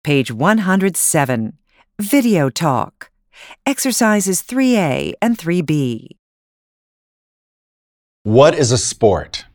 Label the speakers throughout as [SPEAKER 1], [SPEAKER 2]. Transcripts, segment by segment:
[SPEAKER 1] Page 107. Video Talk. Exercises 3A and 3B.
[SPEAKER 2] What is a sport?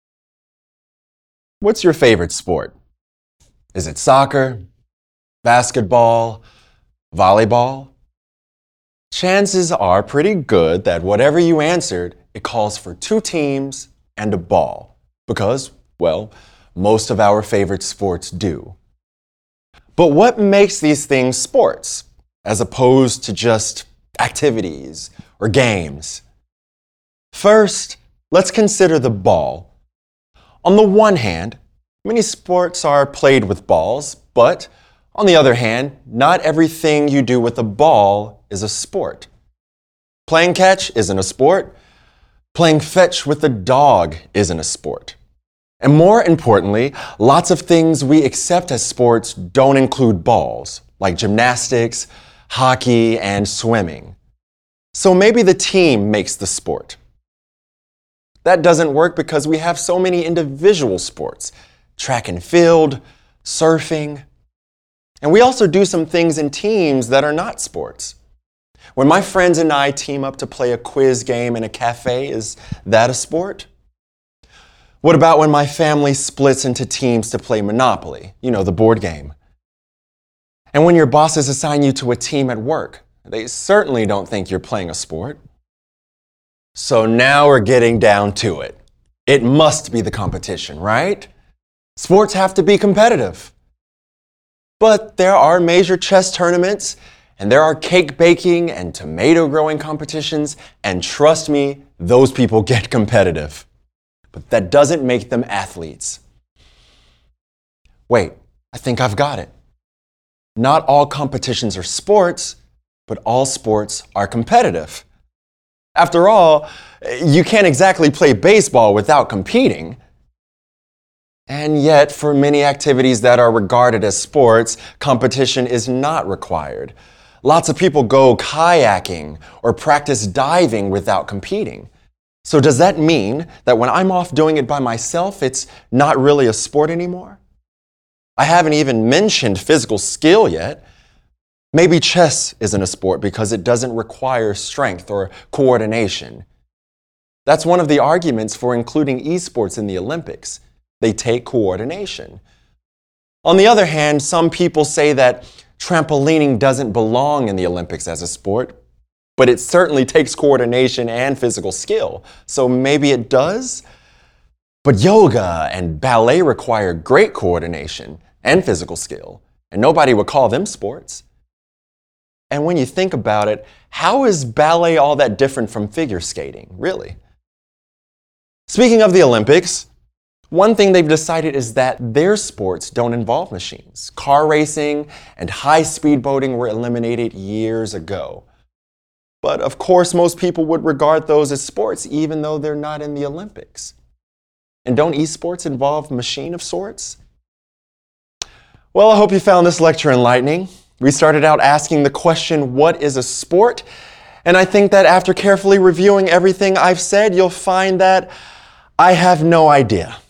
[SPEAKER 2] What's your favorite sport? Is it soccer, basketball, volleyball? Chances are pretty good that whatever you answered, it calls for two teams and a ball. Because, well, most of our favorite sports do. But what makes these things sports, as opposed to just activities or games? First, let's consider the ball. On the one hand, many sports are played with balls, but on the other hand, not everything you do with a ball is a sport. Playing catch isn't a sport. Playing fetch with a dog isn't a sport. And more importantly, lots of things we accept as sports don't include balls, like gymnastics, hockey, and swimming. So maybe the team makes the sport. That doesn't work because we have so many individual sports, track and field, surfing. And we also do some things in teams that are not sports. When my friends and I team up to play a quiz game in a cafe, is that a sport? What about when my family splits into teams to play Monopoly, the board game? And when your bosses assign you to a team at work, they certainly don't think you're playing a sport. So now we're getting down to it. It must be the competition, right? Sports have to be competitive. But there are major chess tournaments, and there are cake baking and tomato growing competitions, and trust me, those people get competitive. But that doesn't make them athletes. Wait, I think I've got it. Not all competitions are sports, but all sports are competitive. After all, you can't exactly play baseball without competing. And yet, for many activities that are regarded as sports, competition is not required. Lots of people go kayaking or practice diving without competing. So does that mean that when I'm off doing it by myself, it's not really a sport anymore? I haven't even mentioned physical skill yet. Maybe chess isn't a sport because it doesn't require strength or coordination. That's one of the arguments for including esports in the Olympics. They take coordination. On the other hand, some people say that trampolining doesn't belong in the Olympics as a sport, but it certainly takes coordination and physical skill. So maybe it does? But yoga and ballet require great coordination and physical skill, and nobody would call them sports. And when you think about it, how is ballet all that different from figure skating, really? Speaking of the Olympics, one thing they've decided is that their sports don't involve machines. Car racing and high-speed boating were eliminated years ago. But of course, most people would regard those as sports, even though they're not in the Olympics. And don't esports involve machine of sorts? Well, I hope you found this lecture enlightening. We started out asking the question, what is a sport? And I think that after carefully reviewing everything I've said, you'll find that I have no idea.